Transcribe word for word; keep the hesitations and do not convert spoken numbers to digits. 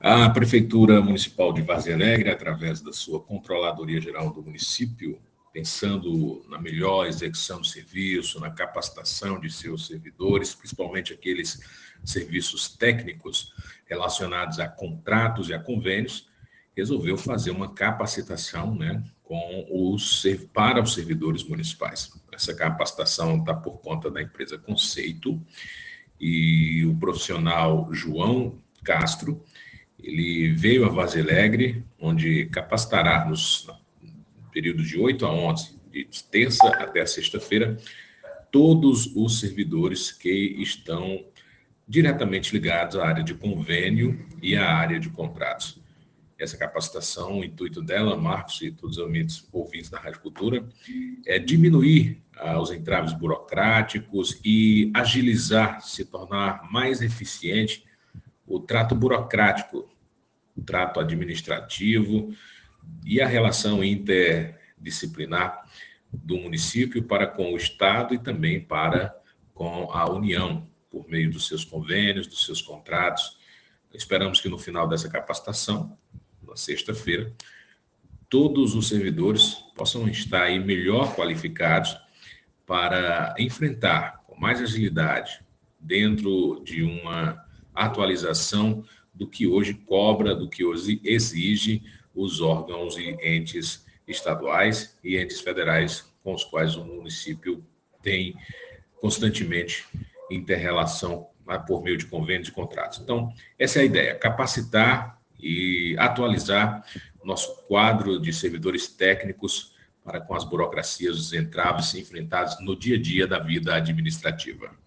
A Prefeitura Municipal de Várzea Alegre, através da sua Controladoria Geral do município, pensando na melhor execução do serviço, na capacitação de seus servidores, principalmente aqueles serviços técnicos relacionados a contratos e a convênios, resolveu fazer uma capacitação, né, com os, para os servidores municipais. Essa capacitação está por conta da empresa Conceito, e o profissional João Castro, ele veio a Várzea Alegre, onde capacitará nos períodos de oito a onze, de terça até sexta-feira, todos os servidores que estão diretamente ligados à área de convênio e à área de contratos. Essa capacitação, o intuito dela, Marcos e todos os amigos ouvintes da Rádio Cultura, é diminuir ah, os entraves burocráticos e agilizar, se tornar mais eficiente o trato burocrático, o trato administrativo e a relação interdisciplinar do município para com o Estado e também para com a União, por meio dos seus convênios, dos seus contratos. Esperamos que no final dessa capacitação, na sexta-feira, todos os servidores possam estar aí melhor qualificados para enfrentar com mais agilidade, dentro de uma atualização do que hoje cobra, do que hoje exige os órgãos e entes estaduais e entes federais com os quais o município tem constantemente inter-relação por meio de convênios e contratos. Então, essa é a ideia, capacitar e atualizar nosso quadro de servidores técnicos para com as burocracias, os entraves enfrentados no dia a dia da vida administrativa.